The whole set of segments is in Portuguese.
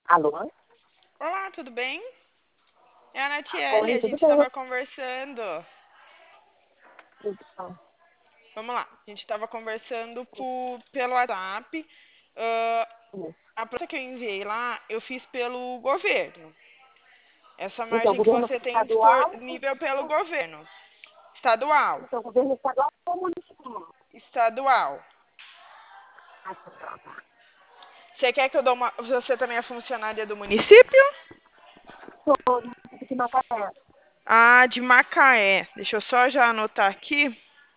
Alô? Olá, tudo bem? É a Natiele, Oi, a tudo gente bem? estava conversando. Então, Vamos lá, a gente estava conversando pelo WhatsApp. Ah, isso. a proposta que eu enviei lá, eu fiz pelo governo. Essa Então, margem que governo você tem estadual, disponível pelo governo. Estadual. então, governo estadual ou municipal? Estadual. Ah, tá. Você quer que eu dou uma. Você também é funcionária do município? Sou do município de Macaé. Ah, de Macaé. Deixa eu só já anotar aqui.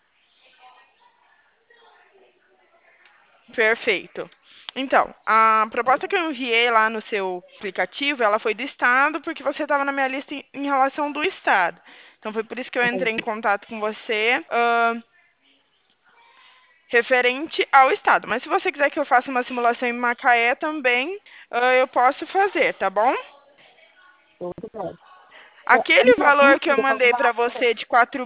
Perfeito. Então, a proposta que eu enviei lá no seu aplicativo, ela foi do estado, porque você estava na minha lista em relação do estado. Então, foi por isso que eu entrei em Entendi. contato com você, referente ao estado. Mas se você quiser que eu faça uma simulação em Macaé também, eu posso fazer, tá bom? Tudo bem. A Aquele minha valor que eu dúvida, quando mandei para vai... você de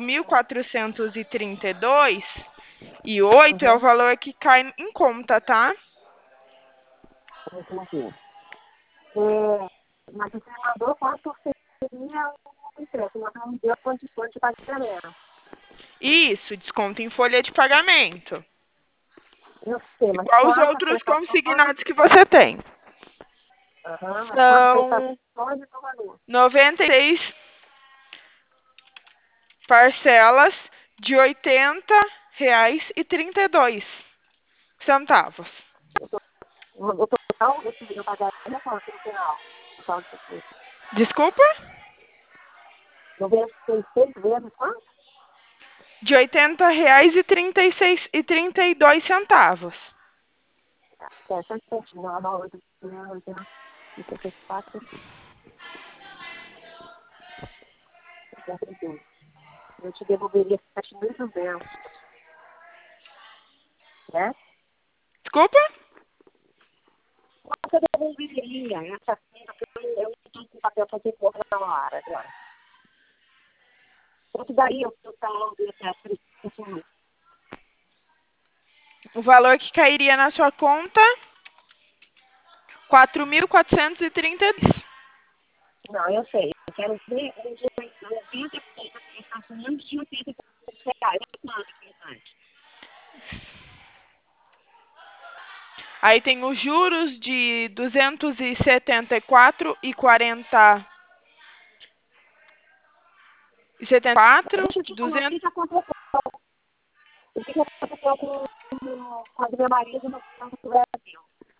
4.432,08 é o Uhum. valor que cai em conta, tá? Entendi. É, mas você mandou quanto seria o impresso, mas não me deu condições de pagamento. Isso, desconto em folha de pagamento. Eu sei, mas Igual os quantas outros prestações? consignados que você tem. Aham, mas quantas São prestações e qual valor? 96 parcelas de R$ 80,32. O total desse eu pagaria quanto no final? O total disso tudo. Desculpa? 96 vezes quanto? De R$ 80,32. É, só um instantinho, não, 84, 82. Eu te devolveria 7.200, né? Desculpa? Quanto eu devolveria? Essa cena que eu não estou com papel para ter corpo na hora agora. Quanto daria o total dessa prestação? O valor que cairia na sua conta, 4.432. Não, eu sei. Eu quero ver os 80 prestações de 80 reais. Quanto que faz? Aí tem os juros de 274,40 e 74, Deixa eu te falar, 200. o que aconteceu com a minha marido no Banco do Brasil?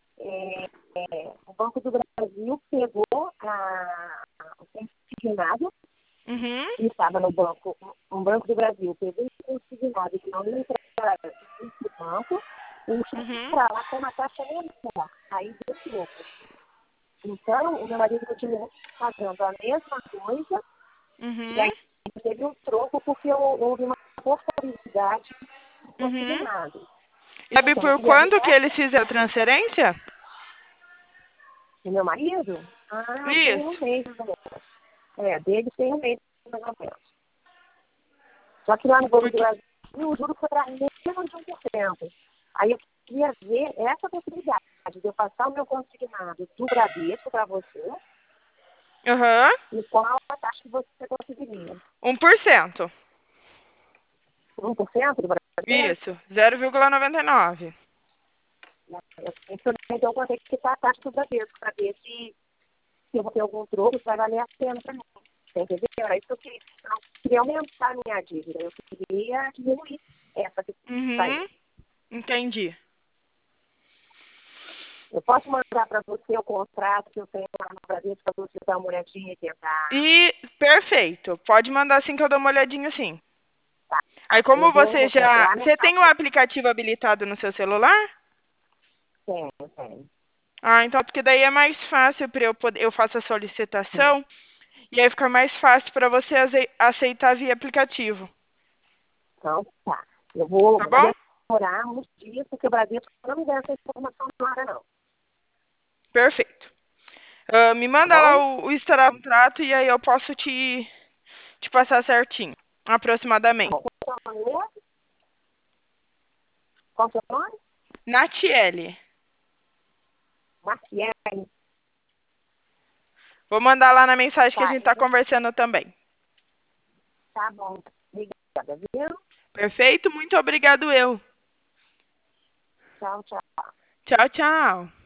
O Banco do Brasil pegou o consignado Uhum, que estava no Banco do Brasil, pegou o consignado que não ia entrar nesse banco, e foi uhum, para lá com uma taxa menor. Aí deu troco. Então, o meu marido continuou pagando a mesma coisa, e uhum, aí teve um troco porque houve uma portabilidade do uhum. consignado. Sabe Então, eu por queria ver quanto que eles fizeram a transferência? o meu marido, tem um Isso. mês, mais ou menos. Dele tem um mês, mais ou menos. Só que lá no Banco do Porque, Brasil, o juro foi para menos de 1%. Aí eu queria ver essa possibilidade de eu passar o meu consignado do Bradesco para você aham, e qual a taxa que você conseguiria. 1%. 1% do Isso, Bradesco? 0,99. Então eu vou ter que quitar a taxa do Bradesco para ver se eu vou ter algum troco, se vai valer a pena para mim. Você entendeu? Era isso que eu queria. Eu não queria aumentar a minha dívida, eu queria diminuir essa que está aí. Uhum, entendi. Eu posso mandar para você o contrato que eu tenho lá no Brasil para você dar uma olhadinha e tentar. E perfeito. Pode mandar assim que eu dou uma olhadinha assim. Tá. Aí Eu como você vou já, entrar você nessa tem o aplicativo habilitado no seu celular? tem. Ah, então porque daí é mais fácil para eu poder, eu faço a solicitação e aí fica mais fácil para você aceitar via aplicativo, Então, tá. tá Vai bom? demorar uns dias, porque o Brasil não me dá essa informação na hora, não. Perfeito. Me Tá manda lá bom? o extrato do contrato e aí eu posso te passar certinho, Tá aproximadamente. bom. Qual é o seu nome? Qual é o seu nome? Natiele. Marciele. Vou mandar lá na mensagem que a Tá, gente tá conversando também. tá bom. Obrigada, viu? Perfeito? Muito obrigado eu. Tchau, tchau. Tchau, tchau.